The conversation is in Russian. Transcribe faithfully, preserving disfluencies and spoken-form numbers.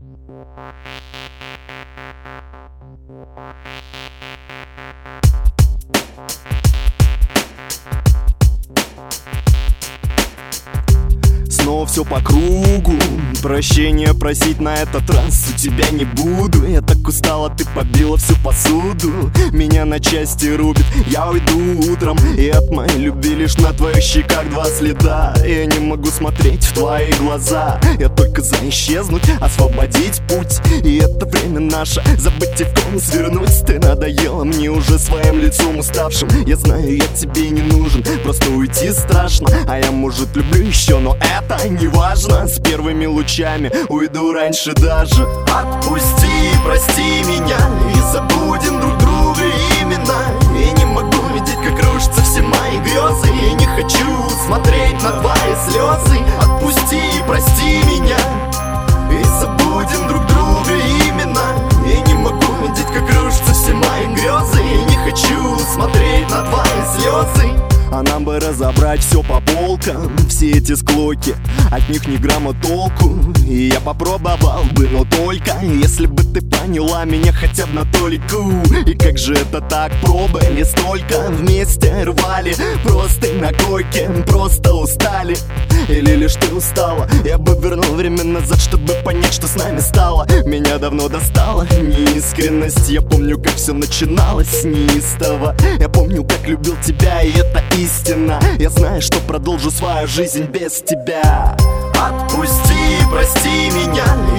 Снова все по кругу, прощения просить на этот раз у тебя не буду. Я так устала, ты побила всю посуду, меня на части рубит, я уйду утром. И от моей любви лишь на твоих щеках два следа. Я не могу смотреть в твои глаза, я только за исчезнуть, освободить путь. И это время наше, забыть и в ком свернуть. Ты надоела мне уже своим лицом уставшим. Я знаю, я тебе не нужен, просто уйти страшно. А я, может, люблю еще, но это не важно. С первыми лучами уйду раньше даже. Отпусти, прости меня и забудем друг друга именно. Я не могу видеть, как рушатся все мои грезы. Я не хочу смотреть на твои слезы. Отпусти, прости меня и забудем друг друга именно. Я не могу видеть, как рушатся все мои грезы. Я не хочу смотреть на твои слезы. А нам бы разобрать все по полкам, все эти склоки, от них ни грамма толку. И я попробовал бы, но только если бы ты поняла меня хотя бы на толику. И как же это так, пробовали столько, вместе рвали, просто на койке, просто устали. Или лишь ты устала, я бы вернул время назад, чтобы понять, что с нами стало. Меня давно достала неискренность, я помню, как все начиналось неистово. Я помню, как любил тебя, и это истина. Я знаю, что продолжу свою жизнь без тебя. Отпусти, прости меня